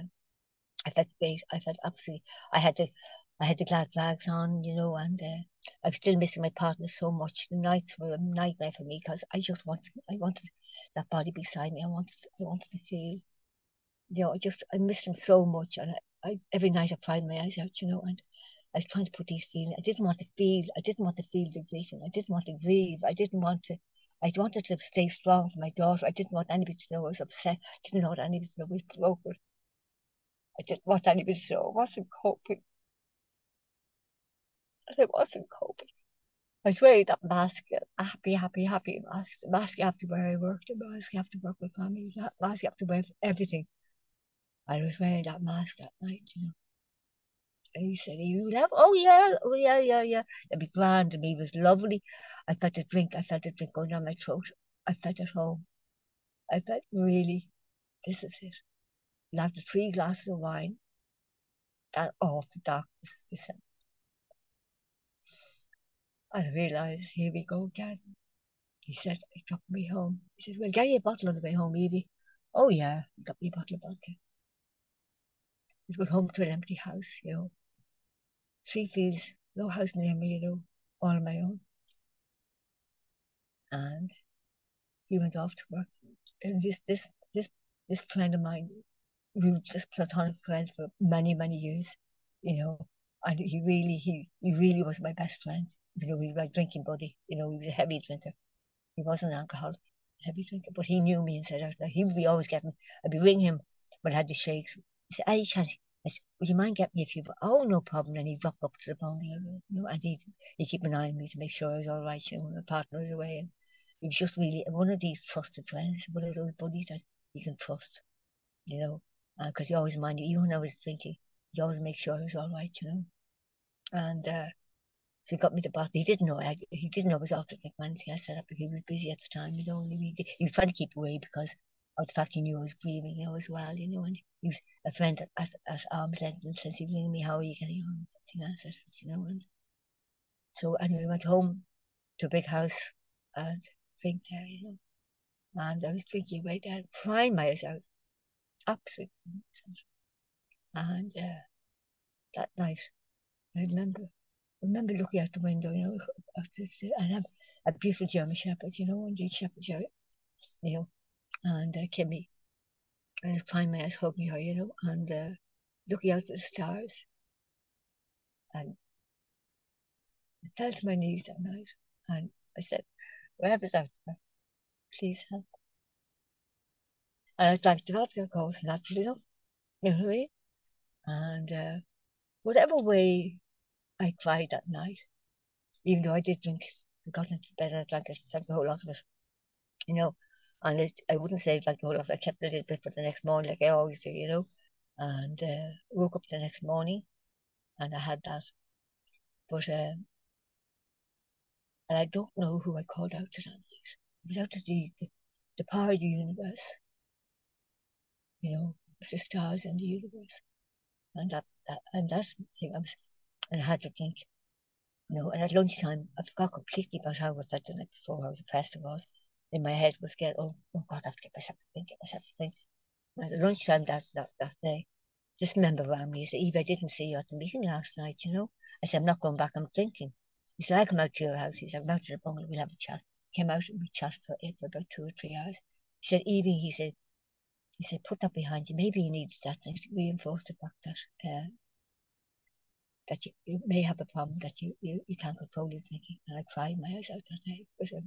I felt great. I felt absolutely. I had the, I had the glad rags on, you know, and uh, I was still missing my partner so much. The nights were a nightmare for me because I just wanted, I wanted that body beside me. I wanted, I wanted to feel, you know, I just, I missed him so much, and I, every night I cried my eyes out, you know, and I was trying to put these feelings. I didn't want to feel. I didn't want to feel the grieving. I didn't want to grieve. I didn't want to. I wanted to stay strong for my daughter. I didn't want anybody to know I was upset. I didn't want anybody to know I was broken. I didn't want anybody to know I wasn't coping. I wasn't coping. I was wearing that mask, a happy, happy, happy mask. The mask you have to wear at work, the mask you have to work with family, that mask you have to wear for everything. I was wearing that mask that night, you know. And he said, you have, oh yeah, oh yeah, yeah, yeah. It'd be grand, and he was lovely. I felt a drink, I felt a drink going down my throat. I felt at home. I felt really, this is it. And after three glasses of wine, that awful darkness descended. I realised, here we go again. He said, he dropped me home. He said, well, get you a bottle on the way home, Evie. Oh, yeah, he got me a bottle of vodka. He's going home to an empty house, you know. Three fields, no house near me, you know, all on my own. And he went off to work. And this, this, this, this friend of mine, we were just platonic friends for many, many years, you know. And he really, he, he really was my best friend. You know, we were a drinking buddy. You know, he was a heavy drinker. He wasn't an alcoholic, heavy drinker, but he knew me inside out. He would be always getting, I'd be ringing him when I had the shakes. He said, any chance? I said, would you mind getting me a few? Oh, no problem. And he'd drop up to the phone, you know, and he'd, he'd keep an eye on me to make sure I was all right, you know, when my partner was away. And he was just really one of these trusted friends, one of those buddies that you can trust, you know, because uh, he always minded, even when I was drinking, he always make sure I was all right, you know. And uh, so he got me the bottle. He didn't know I, he didn't know I was off to drink anything. I said that, but he was busy at the time, you know. And he, he was trying to keep away because of the fact he knew I was grieving, you know, as well, you know. And he was a friend at, at, at arm's length, and since he was ringing me, how are you getting on? Everything else, I said, you know. And so anyway, we went home to a big house and drink there, you know. And I was drinking away there, crying my eyes out, absolutely. And uh, that night, I remember, I remember looking out the window, you know, after and have a beautiful German Shepherd, you know, and the Shepherd, you know, and uh, Kimmy, and I find my eyes hugging her, you know, and uh, looking out at the stars, and I fell to my knees that night, and I said, whoever's out there, please help. And I'd like to have their course, naturally enough, you know what I mean? And uh, whatever way I cried that night, even though I did drink, I got into bed and I drank, I drank the whole lot of it, you know. And it, I wouldn't say like the whole lot. I kept a little bit for the next morning, like I always do, you know. And uh, woke up the next morning, and I had that. But uh, and I don't know who I called out to that night. It was out to the the, the power of the universe, you know, the stars in the universe, and that, that and that thing. I was, and I had to think, you know. And at lunchtime, I forgot completely about how I felt the night before, how depressed I was. In my head was get, oh, oh God, I have to get myself to think, get myself to think. And at lunchtime that, that, that day, this member rang me. He said, Eve, I didn't see you at the meeting last night, you know. I said, I'm not going back, I'm drinking. He said, I'll come out to your house. He said, I'm out to the bungalow, we'll have a chat. Came out and we chatted for, for about two or three hours. He said, Evie, he said, he said, put that behind you. Maybe you needed that night to reinforce the fact that uh, that you, you may have a problem, that you, you, you can't control your thinking. And I cried my eyes out that day. But, um,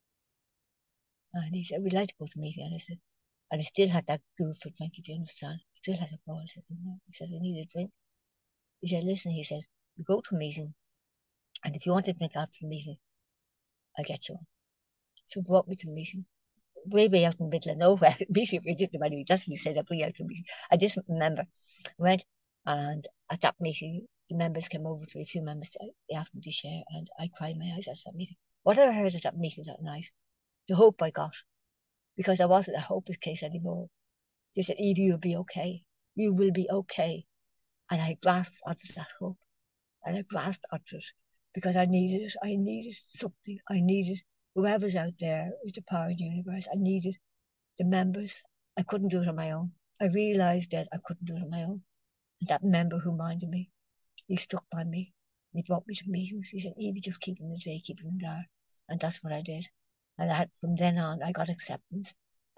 and he said, we'd like to go to the meeting. And I said, and I still had that goo for drink, if you understand. I still had a ball. I said, no. He said, I need a drink. He said, listen, he said, we go to a meeting, and if you want to drink after the meeting, I'll get you one. So he brought me to the meeting, way, way out in the middle of nowhere. Basically, I didn't know anyway. That's when he said that way out to the meeting. I just remember. I went, and at that meeting, the members came over to me, a few members, they asked me to share, and I cried my eyes out at that meeting. What I heard at that meeting that night, the hope I got, because I wasn't a hopeless case anymore. They said, Evie, you'll be okay. You will be okay. And I grasped onto that hope. And I grasped onto it because I needed it. I needed something. I needed whoever's out there is the power of the universe. I needed the members. I couldn't do it on my own. I realized that I couldn't do it on my own. And that member who minded me, he stuck by me. He brought me to meetings. He said, Evie, just keep him in the day, keep him there. And that's what I did. And I had, from then on, I got acceptance.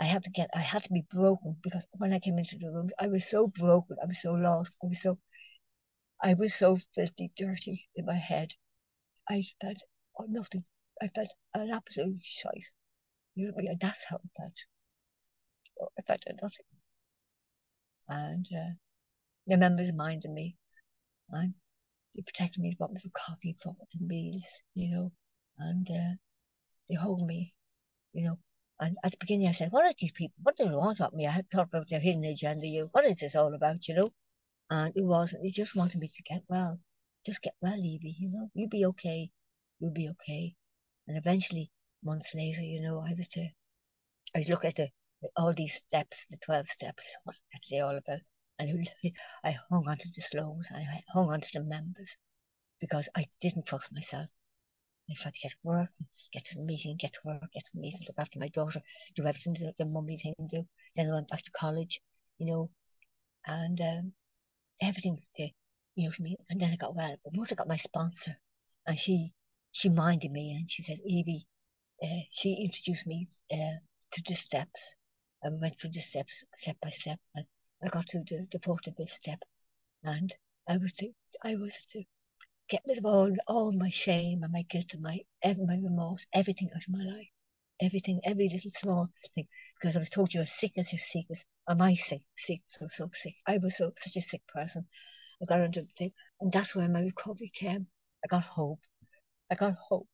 I had to get, I had to be broken, because when I came into the room, I was so broken, I was so lost, I was so, I was so filthy dirty in my head. I felt oh, nothing. I felt an absolute shite. You know what I mean? That's how I felt. I felt nothing. And uh, the members minded me, and they protected me, bought me for coffee, bought me for meals, you know, and uh, they hugged me, you know. And at the beginning, I said, "What are these people? What do they want about me?" I had thought about their hidden agenda. You, what is this all about, you know? And it wasn't. They just wanted me to get well. Just get well, Evie. You know, you'll be okay. You'll be okay. And eventually, months later, you know, I was to, I was looking at the all these steps, the twelve steps. What are they all about? And I hung on to the slows. I hung on to the members because I didn't trust myself. I tried to get to work, get to the meeting, get to work, get to the meeting, look after my daughter, do everything that the mummy thing do. Then I went back to college, you know, and um, everything, the, you know, to me. And then I got well. But once I got my sponsor, and she she minded me, and she said, Evie, uh, she introduced me uh, to the steps. I went through the steps step by step, and I got to the, the fourth and fifth step, and I was to, I was to get rid of all all my shame and my guilt and my every my remorse, everything out of my life, everything, every little small thing. Because I was told you're sick as your secrets. Am I sick? Sick, so so sick. I was so such a sick person. I got into the thing, and that's where my recovery came. I got hope. I got hope.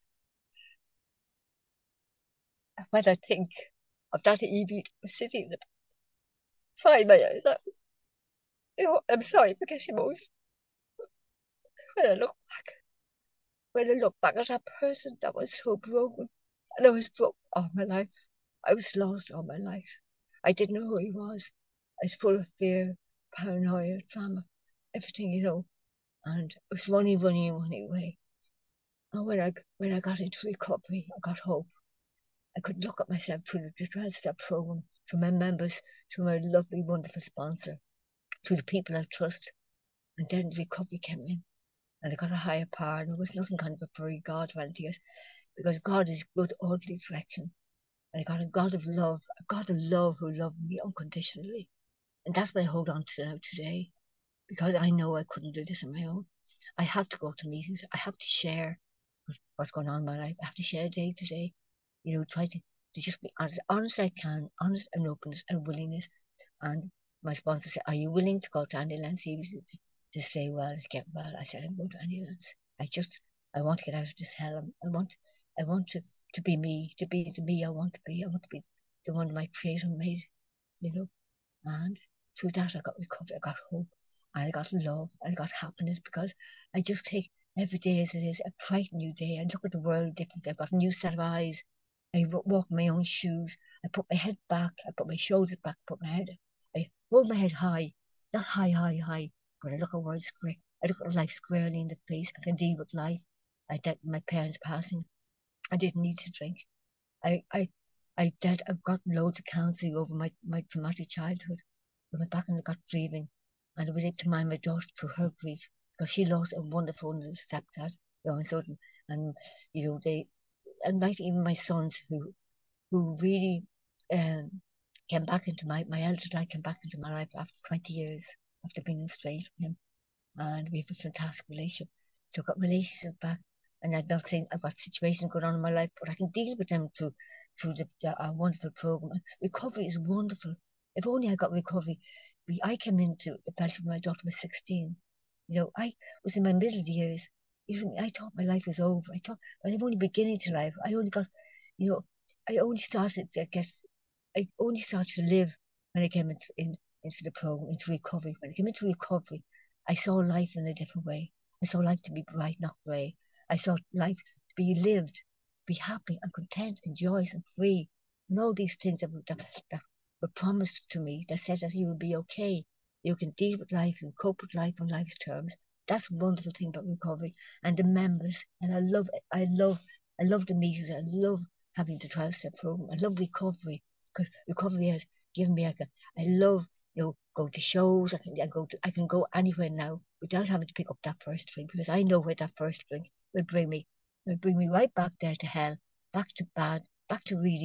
When I think of that Evie sitting there, crying my eyes out, you know, I'm sorry for getting emotional. When I look back, when I look back at that person that was so broken, and I was broke all my life. I was lost all my life. I didn't know who he was. I was full of fear, paranoia, trauma, everything, you know. And it was money, money, money away. And when I when I got into recovery, I got hope. I could look at myself through the twelve step program, through my members, through my lovely, wonderful sponsor, through the people I trust. And then recovery came in. And I got a higher power, and it was nothing kind of a fairy God or anything else, because God is good orderly direction. And I got a God of love, a God of love who loved me unconditionally. And that's what I hold on to now today, because I know I couldn't do this on my own. I have to go to meetings. I have to share what's going on in my life. I have to share day to day, you know, try to, to just be honest, honest I can, honest and openness and willingness. And my sponsor said, are you willing to go to any lengths to, to stay well, to get well? I said, I'm going to any lengths. I just, I want to get out of this hell. I want, I want to, to be me, to be the me I want to be. I want to be the one my creator made, you know. And through that, I got recovery, I got hope, I got love, I got happiness, because I just take every day as it is, a bright new day. I look at the world differently. I've got a new set of eyes. I walk in my own shoes. I put my head back. I put my shoulders back. I put my head. I hold my head high, not high, high, high, but I look at world square. I look at life squarely in the face. I can deal with life. I did my parents passing. I didn't need to drink. I, I, I did. I've got loads of counselling over my, my traumatic childhood. I went back and I got grieving, and I was able to mind my daughter through her grief, because she lost a wonderful little stepdad, you know, and so, and you know they, and like even my sons who, who really, um, came back into my my eldest lad came back into my life after twenty years after being estranged from him, and we have a fantastic relationship. So I've got relationship back, and I'm not saying I've got situations going on in my life, but I can deal with them through through the, the a wonderful program. And recovery is wonderful. If only I got recovery. We, I came into the place when my daughter was sixteen. You know, I was in my middle years. Even I thought my life was over. I thought, but I'm only beginning to life. I only got, you know, I only started to get, I only started to live when I came into in, into the program, into recovery. When I came into recovery, I saw life in a different way. I saw life to be bright, not grey. I saw life to be lived, be happy and content and joyous and free. And all these things that, that, that were promised to me, that said that you will be okay. You can deal with life and cope with life on life's terms. That's a wonderful thing about recovery. And the members, and I love it. I love, I love the meetings. I love having the twelve step program. I love recovery, because recovery has given me like a, I love, you know, going to shows. I can, I go to, I can go anywhere now without having to pick up that first drink, because I know where that first drink will bring me. Will bring me right back there to hell, back to bad, back to really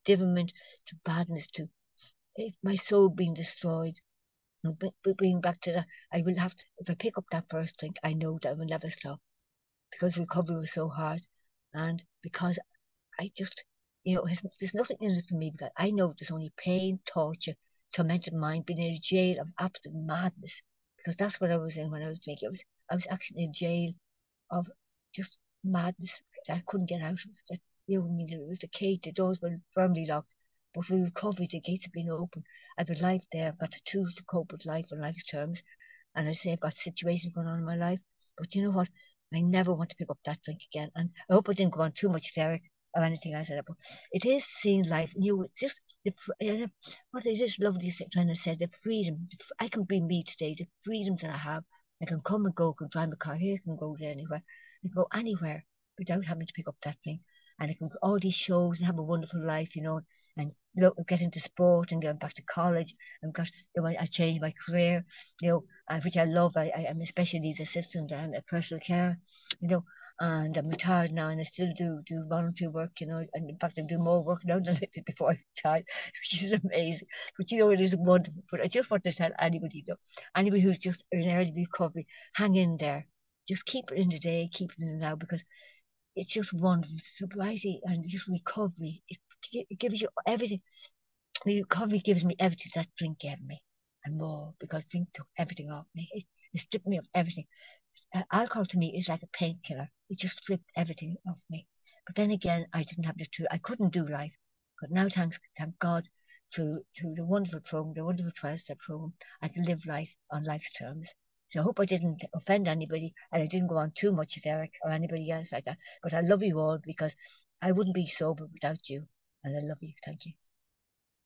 devilment, to badness, to eh, my soul being destroyed. And being back to that, I will have to, if I pick up that first drink, I know that I will never stop, because recovery was so hard, and because I just, you know, there's nothing in it for me, because I know there's only pain, torture, tormented mind, being in a jail of absolute madness, because that's what I was in when I was drinking. I was, I was actually in a jail of just madness that I couldn't get out of. That, you know, I mean, it was the cage, the doors were firmly locked, but with recovery, the gates have been open. I've got life there, I've got the tools to cope with life on life's terms, and I say I've got situations going on in my life, but you know what? I never want to pick up that drink again, and I hope I didn't go on too much, Derek, or anything else like that. But it is seeing life, and you it's just the, uh, what it is lovely trying to say, the freedom. I can be me today, the freedoms that I have. I can come and go, can drive my car here, can go there anywhere, I can go anywhere without having to pick up that thing. And I can go all these shows and have a wonderful life, you know, and look, get into sport and going back to college. I've got, you know, I changed my career, you know, uh, which I love. I, I, I'm a special needs assistant and a personal care, you know, and I'm retired now, and I still do do volunteer work, you know, and in fact I'm doing more work now than I did before I retired, which is amazing. But you know, it is wonderful. But I just want to tell anybody, though, anybody who's just in early recovery, hang in there. Just keep it in the day, keep it in the now, because it's just wonderful. Sobriety and just recovery. It, it gives you everything. The recovery gives me everything that drink gave me, and more, because drink took everything off me. It, it stripped me of everything. Uh, alcohol to me is like a painkiller. It just stripped everything off me. But then again, I didn't have the truth. I couldn't do life. But now, thanks, thank God, through through the wonderful program, the wonderful twelve-step program, I can live life on life's terms. So I hope I didn't offend anybody, and I didn't go on too much, Derek, or anybody else like that. But I love you all, because I wouldn't be sober without you, and I love you. Thank you.